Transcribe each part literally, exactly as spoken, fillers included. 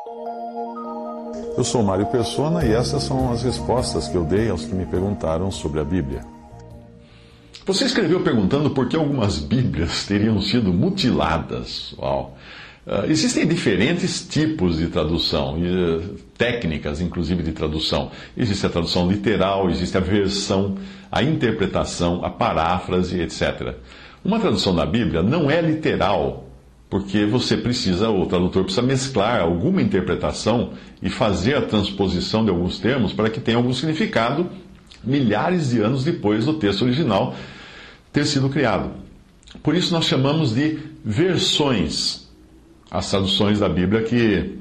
Eu sou Mário Persona e essas são as respostas que eu dei aos que me perguntaram sobre a Bíblia. Você escreveu perguntando por que algumas Bíblias teriam sido mutiladas. Uau! Uh, existem diferentes tipos de tradução, uh, técnicas inclusive de tradução. Existe a tradução literal, existe a versão, a interpretação, a paráfrase, etcétera. Uma tradução da Bíblia não é literal, porque você precisa, o tradutor precisa mesclar alguma interpretação e fazer a transposição de alguns termos para que tenha algum significado milhares de anos depois do texto original ter sido criado. Por isso nós chamamos de versões as traduções da Bíblia que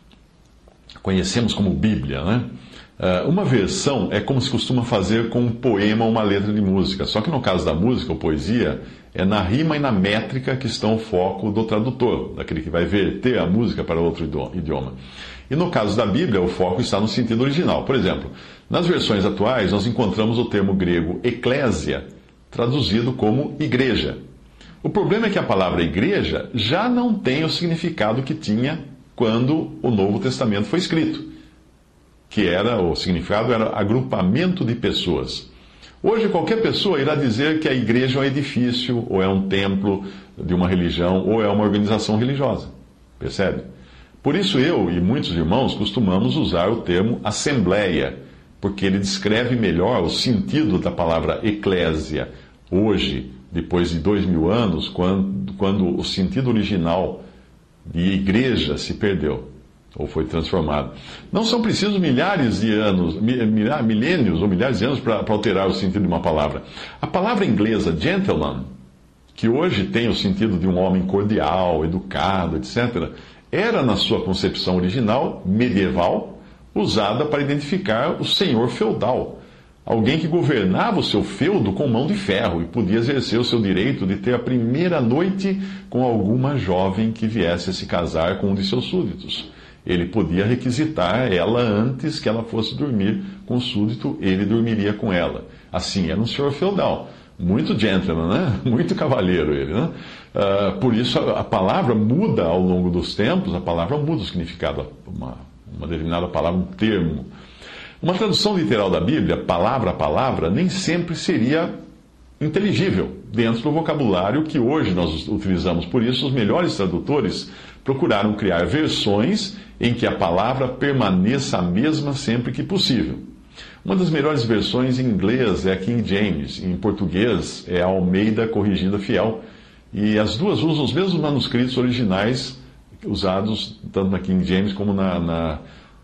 conhecemos como Bíblia, né? Uma versão é como se costuma fazer com um poema ou uma letra de música, só que no caso da música ou poesia, é na rima e na métrica que estão o foco do tradutor, daquele que vai verter a música para outro idioma. E no caso da Bíblia, o foco está no sentido original. Por exemplo, nas versões atuais, nós encontramos o termo grego eclésia, traduzido como igreja. O problema é que a palavra igreja já não tem o significado que tinha quando o Novo Testamento foi escrito, que era, o significado era agrupamento de pessoas. Hoje qualquer pessoa irá dizer que a igreja é um edifício, ou é um templo de uma religião, ou é uma organização religiosa. Percebe? Por isso eu e muitos irmãos costumamos usar o termo assembleia, porque ele descreve melhor o sentido da palavra eclésia. Hoje, depois de dois mil anos, quando, quando o sentido original de igreja se perdeu, ou foi transformado. Não são precisos milhares de anos, milênios ou milhares de anos para alterar o sentido de uma palavra. A palavra inglesa gentleman, que hoje tem o sentido de um homem cordial, educado, etcétera, era, na sua concepção original, medieval, usada para identificar o senhor feudal. Alguém que governava o seu feudo com mão de ferro e podia exercer o seu direito de ter a primeira noite com alguma jovem que viesse a se casar com um de seus súditos. Ele podia requisitar ela antes que ela fosse dormir com o súdito, ele dormiria com ela. Assim, era um senhor feudal. Muito gentleman, né? Muito cavalheiro ele, né? Uh, por isso a, a palavra muda ao longo dos tempos, a palavra muda o significado, uma, uma determinada palavra, um termo. Uma tradução literal da Bíblia, palavra a palavra, nem sempre seria inteligível dentro do vocabulário que hoje nós utilizamos. Por isso, os melhores tradutores procuraram criar versões em que a palavra permaneça a mesma sempre que possível. Uma das melhores versões em inglês é a King James, em português é a Almeida Corrigida Fiel, e as duas usam os mesmos manuscritos originais usados tanto na King James como na, na,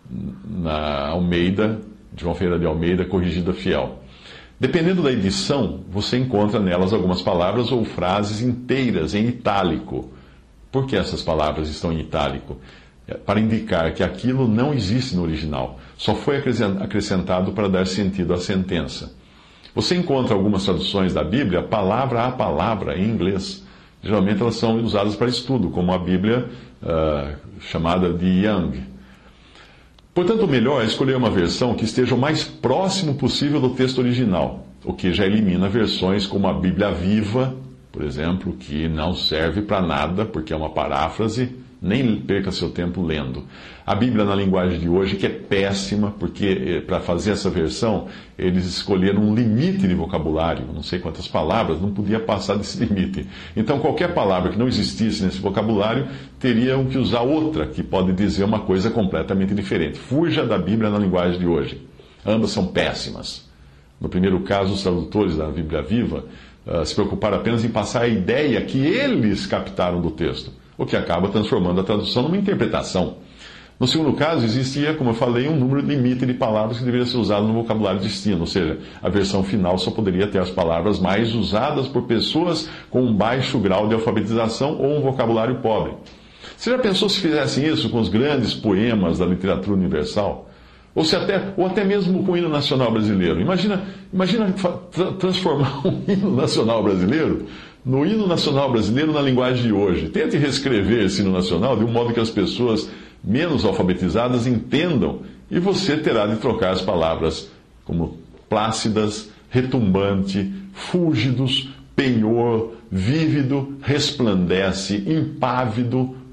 na Almeida, João Ferreira de Almeida Corrigida Fiel. Dependendo da edição, você encontra nelas algumas palavras ou frases inteiras em itálico. Por que essas palavras estão em itálico? Para indicar que aquilo não existe no original, só foi acrescentado para dar sentido à sentença. Você encontra algumas traduções da Bíblia, palavra a palavra, em inglês. Geralmente elas são usadas para estudo, como a Bíblia uh, chamada de Young. Portanto, o melhor é escolher uma versão que esteja o mais próximo possível do texto original, o que já elimina versões como a Bíblia Viva, por exemplo, que não serve para nada, porque é uma paráfrase. Nem perca seu tempo lendo. A Bíblia na linguagem de hoje, que é péssima, porque para fazer essa versão, eles escolheram um limite de vocabulário, não sei quantas palavras, não podia passar desse limite. Então, qualquer palavra que não existisse nesse vocabulário, teriam que usar outra, que pode dizer uma coisa completamente diferente. Fuja da Bíblia na linguagem de hoje. Ambas são péssimas. No primeiro caso, os tradutores da Bíblia Viva uh, se preocuparam apenas em passar a ideia que eles captaram do texto, o que acaba transformando a tradução numa interpretação. No segundo caso, existia, como eu falei, um número limite de palavras que deveria ser usado no vocabulário destino, ou seja, a versão final só poderia ter as palavras mais usadas por pessoas com um baixo grau de alfabetização ou um vocabulário pobre. Você já pensou se fizessem isso com os grandes poemas da literatura universal? Ou, se até, ou até mesmo com o hino nacional brasileiro? Imagina, imagina tra- transformar um hino nacional brasileiro no hino nacional brasileiro na linguagem de hoje. Tente reescrever esse hino nacional de um modo que as pessoas menos alfabetizadas entendam, e você terá de trocar as palavras como plácidas, retumbante, fúlgidos, penhor, vívido, resplandece, impávido,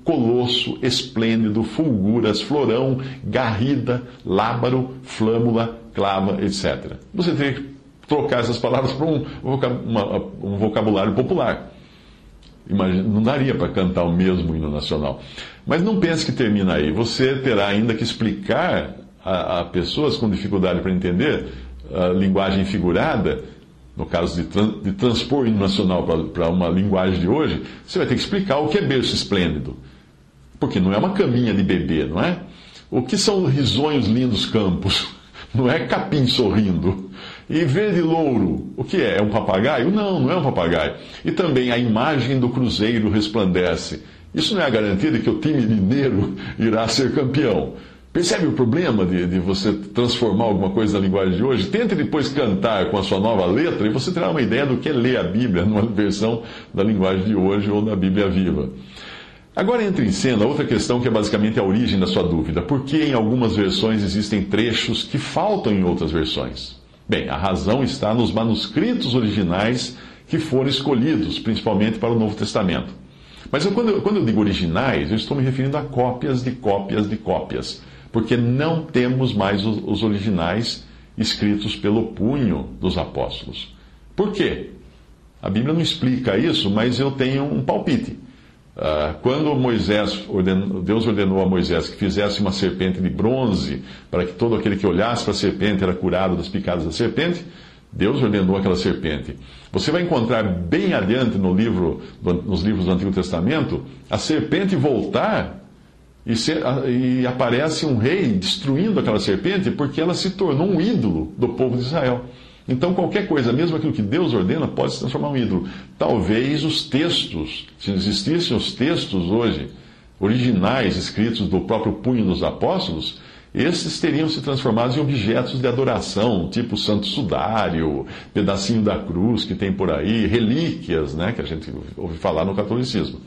colosso, esplêndido, fulguras, florão, garrida, lábaro, flâmula, clava, etcétera. Você tem que trocar essas palavras para um, uma, um vocabulário popular. Imagina, não daria para cantar o mesmo hino nacional. Mas não pense que termina aí. Você terá ainda que explicar a, a pessoas com dificuldade para entender a linguagem figurada, no caso de, tran, de transpor o hino nacional para uma linguagem de hoje, você vai ter que explicar o que é berço esplêndido. Porque não é uma caminha de bebê, não é? O que são risonhos lindos campos? Não é capim sorrindo. E verde louro, o que é? É um papagaio? Não, não é um papagaio. E também a imagem do cruzeiro resplandece. Isso não é a garantia de que o time mineiro irá ser campeão. Percebe o problema de, de você transformar alguma coisa na linguagem de hoje? Tente depois cantar com a sua nova letra e você terá uma ideia do que é ler a Bíblia numa versão da linguagem de hoje ou da Bíblia viva. Agora entra em cena outra questão que é basicamente a origem da sua dúvida. Por que em algumas versões existem trechos que faltam em outras versões? Bem, a razão está nos manuscritos originais que foram escolhidos, principalmente para o Novo Testamento. Mas eu, quando, eu, quando eu digo originais, eu estou me referindo a cópias de cópias de cópias, porque não temos mais os, os originais escritos pelo punho dos apóstolos. Por quê? A Bíblia não explica isso, mas eu tenho um palpite. Uh, quando Moisés ordenou, Deus ordenou a Moisés que fizesse uma serpente de bronze, para que todo aquele que olhasse para a serpente era curado das picadas da serpente, Deus ordenou aquela serpente. Você vai encontrar bem adiante no livro, nos livros do Antigo Testamento, a serpente voltar e, ser, e aparece um rei destruindo aquela serpente porque ela se tornou um ídolo do povo de Israel. Então, qualquer coisa, mesmo aquilo que Deus ordena, pode se transformar em um ídolo. Talvez os textos, se existissem os textos hoje, originais, escritos do próprio punho dos apóstolos, esses teriam se transformado em objetos de adoração, tipo santo sudário, pedacinho da cruz que tem por aí, relíquias, né, que a gente ouve falar no catolicismo.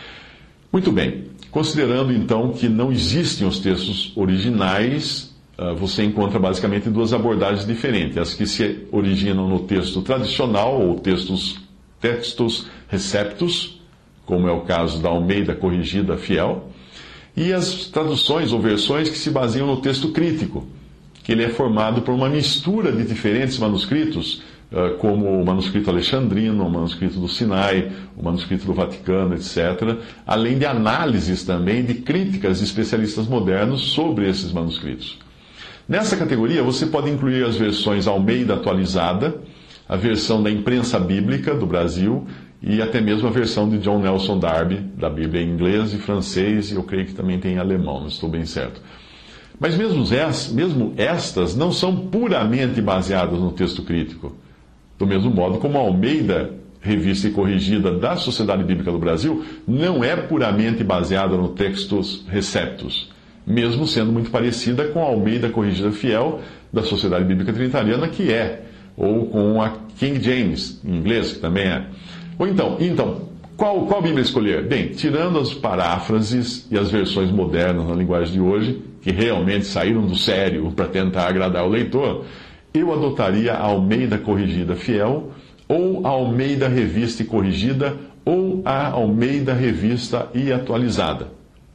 Muito bem, considerando então que não existem os textos originais, você encontra basicamente duas abordagens diferentes. As que se originam no texto tradicional, ou textos, textos receptus, como é o caso da Almeida Corrigida Fiel, e as traduções ou versões que se baseiam no texto crítico, que ele é formado por uma mistura de diferentes manuscritos, como o manuscrito alexandrino, o manuscrito do Sinai, o manuscrito do Vaticano, etcétera, além de análises também de críticas de especialistas modernos sobre esses manuscritos. Nessa categoria, você pode incluir as versões Almeida atualizada, a versão da imprensa bíblica do Brasil e até mesmo a versão de John Nelson Darby, da Bíblia em inglês e francês, e eu creio que também tem em alemão, não estou bem certo. Mas mesmo, es, mesmo estas não são puramente baseadas no texto crítico. Do mesmo modo como a Almeida, revista e corrigida da Sociedade Bíblica do Brasil, não é puramente baseada no textos receptus, mesmo sendo muito parecida com a Almeida Corrigida Fiel da Sociedade Bíblica Trinitariana, que é, ou com a King James, em inglês, que também é. Ou então, então qual, qual Bíblia escolher? Bem, tirando as paráfrases e as versões modernas na linguagem de hoje, que realmente saíram do sério para tentar agradar o leitor, eu adotaria a Almeida Corrigida Fiel, ou a Almeida Revista e Corrigida, ou a Almeida Revista e Atualizada.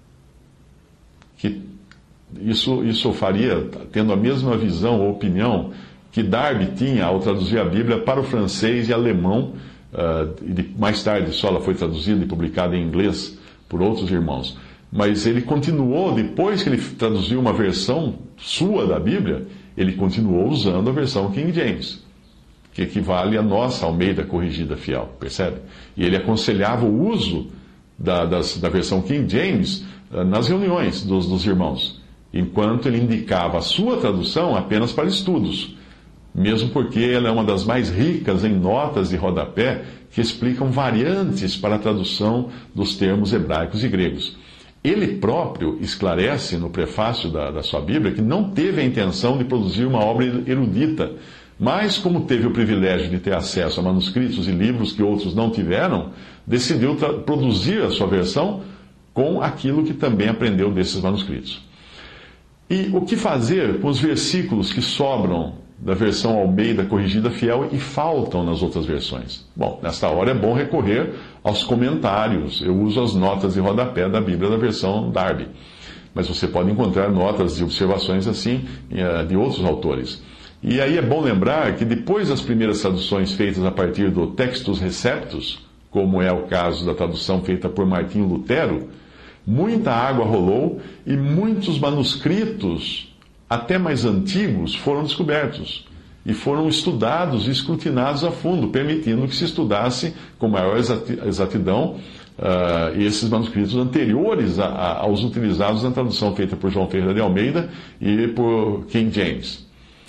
Que isso, isso eu faria tendo a mesma visão ou opinião que Darby tinha ao traduzir a Bíblia para o francês e alemão, uh, e mais tarde só ela foi traduzida e publicada em inglês por outros irmãos. Mas ele continuou, depois que ele traduziu uma versão sua da Bíblia, ele continuou usando a versão King James, que equivale à nossa Almeida Corrigida Fiel, percebe? E ele aconselhava o uso da, das, da versão King James nas reuniões dos, dos irmãos, enquanto ele indicava a sua tradução apenas para estudos, mesmo porque ela é uma das mais ricas em notas de rodapé que explicam variantes para a tradução dos termos hebraicos e gregos. Ele próprio esclarece no prefácio da, da sua Bíblia que não teve a intenção de produzir uma obra erudita, mas como teve o privilégio de ter acesso a manuscritos e livros que outros não tiveram, decidiu produzir a sua versão com aquilo que também aprendeu desses manuscritos. E o que fazer com os versículos que sobram da versão Almeida Corrigida Fiel e faltam nas outras versões. Bom, nesta hora é bom recorrer aos comentários. Eu uso as notas de rodapé da Bíblia da versão Darby. Mas você pode encontrar notas e observações assim de outros autores. E aí é bom lembrar que depois das primeiras traduções feitas a partir do Textus Receptus, como é o caso da tradução feita por Martinho Lutero, muita água rolou e muitos manuscritos, até mais antigos, foram descobertos e foram estudados e escrutinados a fundo, permitindo que se estudasse com maior exatidão uh, esses manuscritos anteriores a, a, aos utilizados na tradução feita por João Ferreira de Almeida e por King James.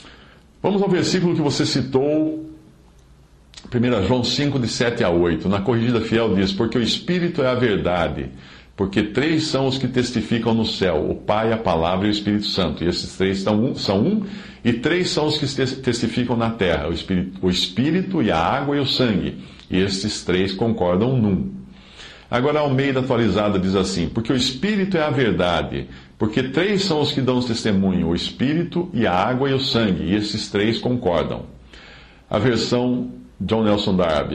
Vamos ao versículo que você citou, primeiro João cinco, de sete a oito. Na Corrigida Fiel diz: porque o Espírito é a verdade. Porque três são os que testificam no céu: o Pai, a Palavra e o Espírito Santo. E esses três são um, são um e três são os que testificam na terra: o Espírito, o Espírito e a água e o sangue. E esses três concordam num. Agora a Almeida Atualizada diz assim: porque o Espírito é a verdade. Porque três são os que dão testemunho: o Espírito e a água e o sangue. E esses três concordam. A versão John Nelson Darby.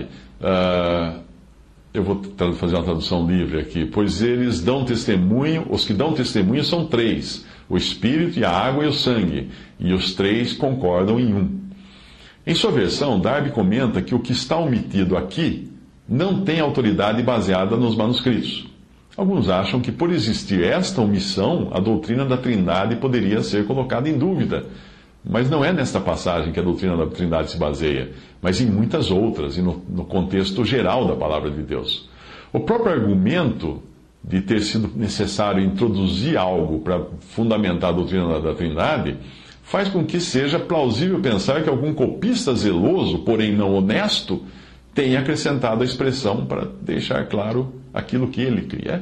Uh, Eu vou fazer uma tradução livre aqui. Pois eles dão testemunho, os que dão testemunho são três: o Espírito e a água e o sangue. E os três concordam em um. Em sua versão, Darby comenta que o que está omitido aqui não tem autoridade baseada nos manuscritos. Alguns acham que, por existir esta omissão, a doutrina da Trindade poderia ser colocada em dúvida. Mas não é nesta passagem que a doutrina da Trindade se baseia, mas em muitas outras, e no, no contexto geral da palavra de Deus. O próprio argumento de ter sido necessário introduzir algo para fundamentar a doutrina da, da Trindade faz com que seja plausível pensar que algum copista zeloso, porém não honesto, tenha acrescentado a expressão para deixar claro aquilo que ele cria.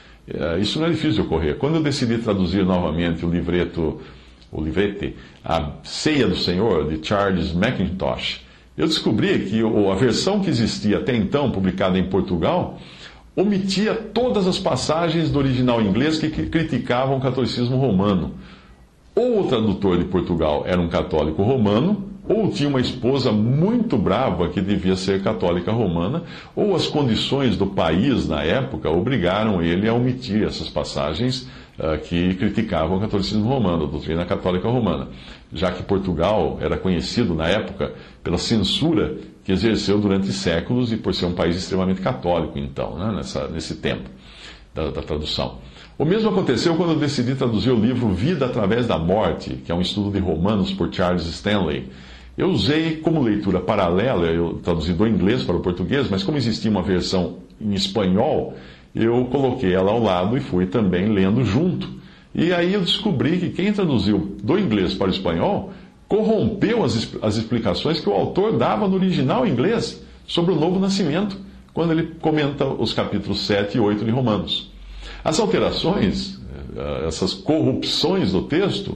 Isso não é difícil de ocorrer. Quando eu decidi traduzir novamente o livreto... o livrete, A Ceia do Senhor, de Charles Mackintosh, eu descobri que a versão que existia até então, publicada em Portugal, omitia todas as passagens do original inglês que criticavam o catolicismo romano. Ou o tradutor de Portugal era um católico romano, ou tinha uma esposa muito brava que devia ser católica romana, ou as condições do país na época obrigaram ele a omitir essas passagens uh, que criticavam o catolicismo romano, a doutrina católica romana, já que Portugal era conhecido na época pela censura que exerceu durante séculos e por ser um país extremamente católico, então, né, nessa, nesse tempo da, da tradução. O mesmo aconteceu quando eu decidi traduzir o livro Vida através da Morte, que é um estudo de Romanos por Charles Stanley. Eu usei como leitura paralela, eu traduzi do inglês para o português, mas como existia uma versão em espanhol, eu coloquei ela ao lado e fui também lendo junto. E aí eu descobri que quem traduziu do inglês para o espanhol corrompeu as, as explicações que o autor dava no original inglês sobre o novo nascimento, quando ele comenta os capítulos sete e oito de Romanos. As alterações, essas corrupções do texto,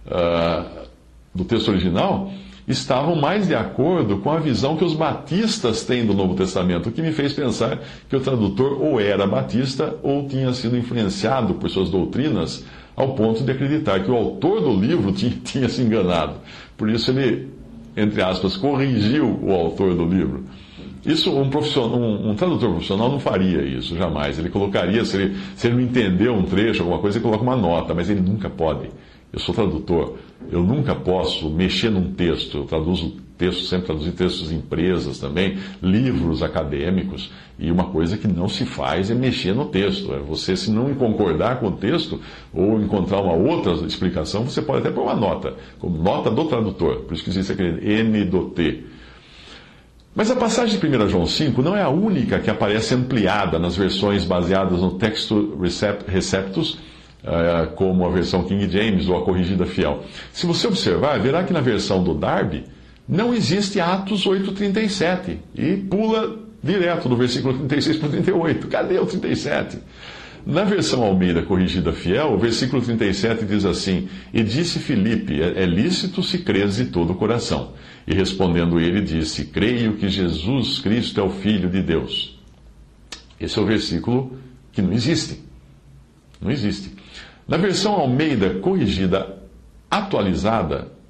do texto original, estavam mais de acordo com a visão que os batistas têm do Novo Testamento, o que me fez pensar que o tradutor ou era batista ou tinha sido influenciado por suas doutrinas ao ponto de acreditar que o autor do livro tinha, tinha se enganado. Por isso ele, entre aspas, corrigiu o autor do livro. Isso, um, profissional, um, um tradutor profissional não faria isso, jamais. Ele colocaria, se ele, se ele não entendeu um trecho, alguma coisa, ele coloca uma nota, mas ele nunca pode. Eu sou tradutor, eu nunca posso mexer num texto. Eu traduzo textos, sempre traduzi textos de empresas também, livros acadêmicos, e uma coisa que não se faz é mexer no texto. É você, se não concordar com o texto, ou encontrar uma outra explicação, você pode até pôr uma nota, como nota do tradutor, por isso que existe aquele N do T. Mas a passagem de primeiro João cinco não é a única que aparece ampliada nas versões baseadas no Textus Receptus, como a versão King James ou a Corrigida Fiel. Se você observar, verá que na versão do Darby não existe Atos oito, trinta e sete, e pula direto do versículo trinta e seis para o trinta e oito. Cadê o trinta e sete? Na versão Almeida Corrigida Fiel, o versículo trinta e sete diz assim: E disse Filipe, é lícito se crês de todo o coração. E respondendo ele, disse: Creio que Jesus Cristo é o Filho de Deus. Esse é o versículo que não existe. Não existe. Na versão Almeida Corrigida Atualizada,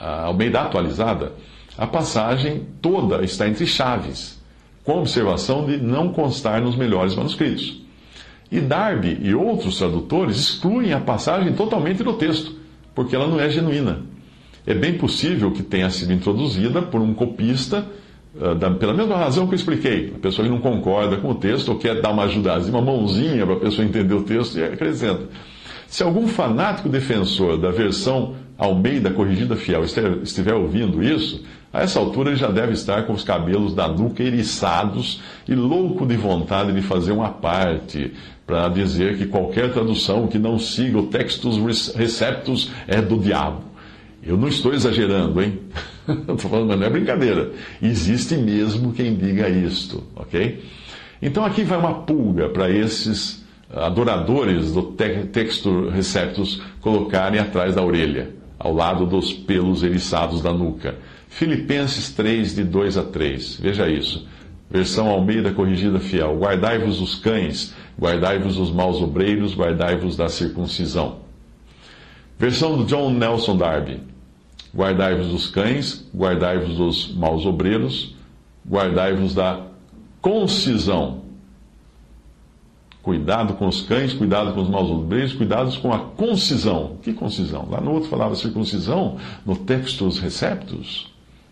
a Almeida atualizada, a passagem toda está entre chaves, com a observação de não constar nos melhores manuscritos. E Darby e outros tradutores excluem a passagem totalmente do texto, porque ela não é genuína. É bem possível que tenha sido introduzida por um copista, uh, da, pela mesma razão que eu expliquei. A pessoa que não concorda com o texto ou quer dar uma ajudazinha, uma mãozinha para a pessoa entender o texto e acrescenta. Se algum fanático defensor da versão Almeida Corrigida Fiel estiver ouvindo isso, a essa altura ele já deve estar com os cabelos da nuca eriçados e louco de vontade de fazer uma parte para dizer que qualquer tradução que não siga o Textus Receptus é do diabo. Eu não estou exagerando, hein? Estou falando, mas não é brincadeira. Existe mesmo quem diga isto, ok? Então aqui vai uma pulga para esses adoradores do Textus Receptus colocarem atrás da orelha, ao lado dos pelos eriçados da nuca. Filipenses três, de dois a três. Veja isso. Versão Almeida Corrigida Fiel. Guardai-vos os cães, guardai-vos os maus obreiros, guardai-vos da circuncisão. Versão do John Nelson Darby. Guardai-vos os cães, guardai-vos dos maus obreiros, guardai-vos da concisão. Cuidado com os cães, cuidado com os maus obreiros, cuidado com a concisão. Que concisão? Lá no outro falava circuncisão, no Textus Receptus.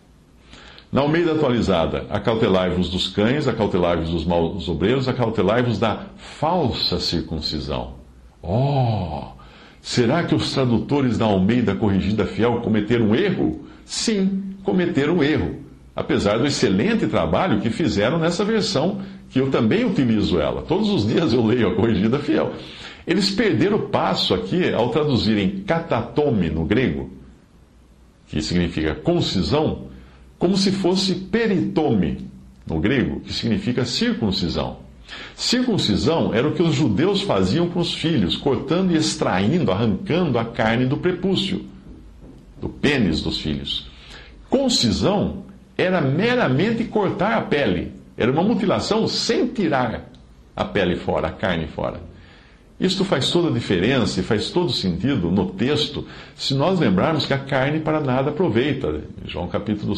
Na Almeida atualizada, acautelai-vos dos cães, acautelai-vos dos maus obreiros, acautelai-vos da falsa circuncisão. Oh! Será que os tradutores da Almeida Corrigida Fiel cometeram um erro? Sim, cometeram um erro. Apesar do excelente trabalho que fizeram nessa versão, que eu também utilizo ela. Todos os dias eu leio a Corrigida Fiel. Eles perderam o passo aqui ao traduzirem katatome no grego, que significa concisão, como se fosse peritome no grego, que significa circuncisão. Circuncisão era o que os judeus faziam com os filhos, cortando e extraindo, arrancando a carne do prepúcio, do pênis dos filhos. Concisão era meramente cortar a pele. Era uma mutilação sem tirar a pele fora, a carne fora. Isto faz toda a diferença e faz todo sentido no texto, se nós lembrarmos que a carne para nada aproveita. João capítulo,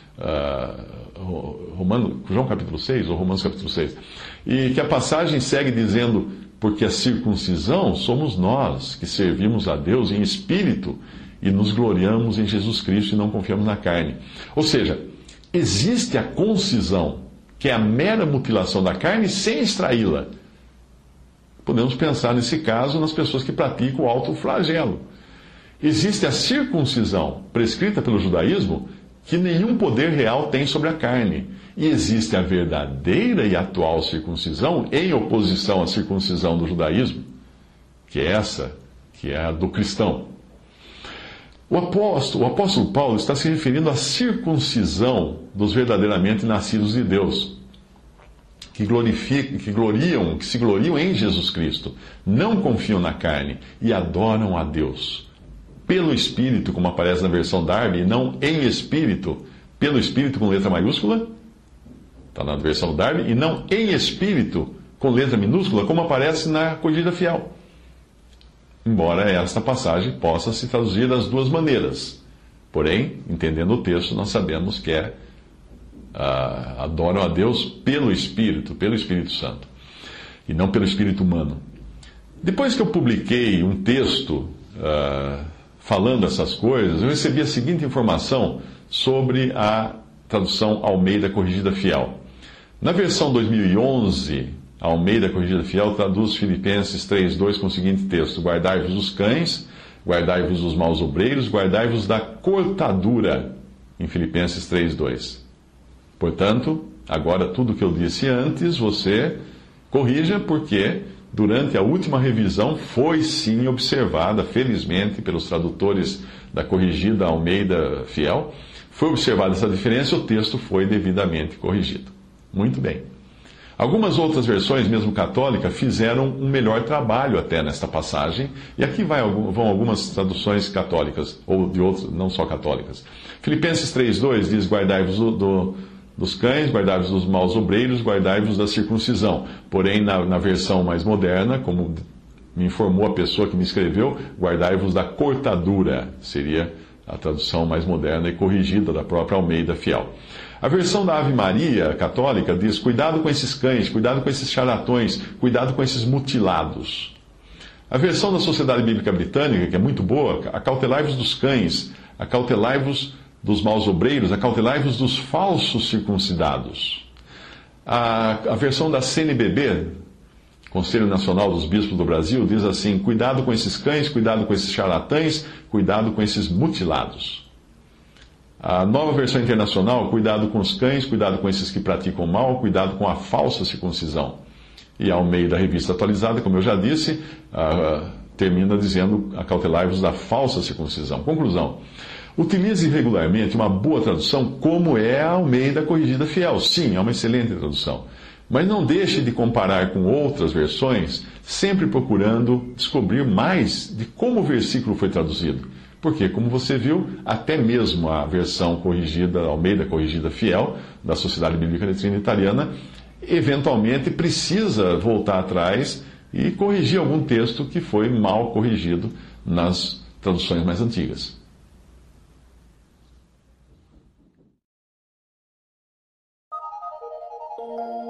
uh, Romano, João capítulo seis, ou Romanos capítulo seis. E que a passagem segue dizendo, porque a circuncisão somos nós, que servimos a Deus em espírito e nos gloriamos em Jesus Cristo e não confiamos na carne. Ou seja, existe a concisão, que é a mera mutilação da carne sem extraí-la. Podemos pensar nesse caso nas pessoas que praticam o autoflagelo. Existe a circuncisão, prescrita pelo judaísmo, que nenhum poder real tem sobre a carne. E existe a verdadeira e atual circuncisão em oposição à circuncisão do judaísmo, que é essa, que é a do cristão. O apóstolo, o apóstolo Paulo está se referindo à circuncisão dos verdadeiramente nascidos de Deus, que glorificam, que gloriam, que se gloriam em Jesus Cristo, não confiam na carne e adoram a Deus pelo Espírito, como aparece na versão Darby, e não em Espírito, pelo Espírito com letra maiúscula, está na versão Darby, e não em Espírito com letra minúscula, como aparece na Corrigida Fiel. Embora esta passagem possa se traduzir das duas maneiras. Porém, entendendo o texto, nós sabemos que é uh, adoram a Deus pelo Espírito, pelo Espírito Santo, e não pelo Espírito humano. Depois que eu publiquei um texto uh, falando essas coisas, eu recebi a seguinte informação sobre a tradução Almeida Corrigida Fiel. Na versão dois mil e onze, a Almeida Corrigida Fiel traduz Filipenses três, dois com o seguinte texto: guardai-vos os cães, guardai-vos os maus obreiros, guardai-vos da cortadura, em Filipenses três, dois. Portanto, agora tudo o que eu disse antes, você corrija, porque durante a última revisão foi sim observada, felizmente, pelos tradutores da Corrigida Almeida Fiel, foi observada essa diferença e o texto foi devidamente corrigido. Muito bem. Algumas outras versões, mesmo católicas, fizeram um melhor trabalho até nesta passagem, e aqui vai, vão algumas traduções católicas, ou de outras, não só católicas. Filipenses três, dois diz: guardai-vos do, do, dos cães, guardai-vos dos maus obreiros, guardai-vos da circuncisão. Porém, na, na versão mais moderna, como me informou a pessoa que me escreveu, guardai-vos da cortadura, seria a tradução mais moderna e corrigida da própria Almeida Fiel. A versão da Ave Maria católica diz: cuidado com esses cães, cuidado com esses charlatões, cuidado com esses mutilados. A versão da Sociedade Bíblica Britânica, que é muito boa: acautelai-vos dos cães, acautelai-vos dos maus obreiros, acautelai-vos dos falsos circuncidados. A, a versão da C N B B, Conselho Nacional dos Bispos do Brasil, diz assim: cuidado com esses cães, cuidado com esses charlatães, cuidado com esses mutilados. A nova versão internacional: cuidado com os cães, cuidado com esses que praticam mal, cuidado com a falsa circuncisão. E ao meio da revista atualizada, como eu já disse, uh, termina dizendo: acautelai-vos da falsa circuncisão. Conclusão: utilize regularmente uma boa tradução, como é a Almeida Corrigida Fiel. Sim, é uma excelente tradução. Mas não deixe de comparar com outras versões, sempre procurando descobrir mais de como o versículo foi traduzido. Porque, como você viu, até mesmo a versão corrigida, Almeida Corrigida Fiel, da Sociedade Bíblica Trinitariana, eventualmente precisa voltar atrás e corrigir algum texto que foi mal corrigido nas traduções mais antigas. Thank you.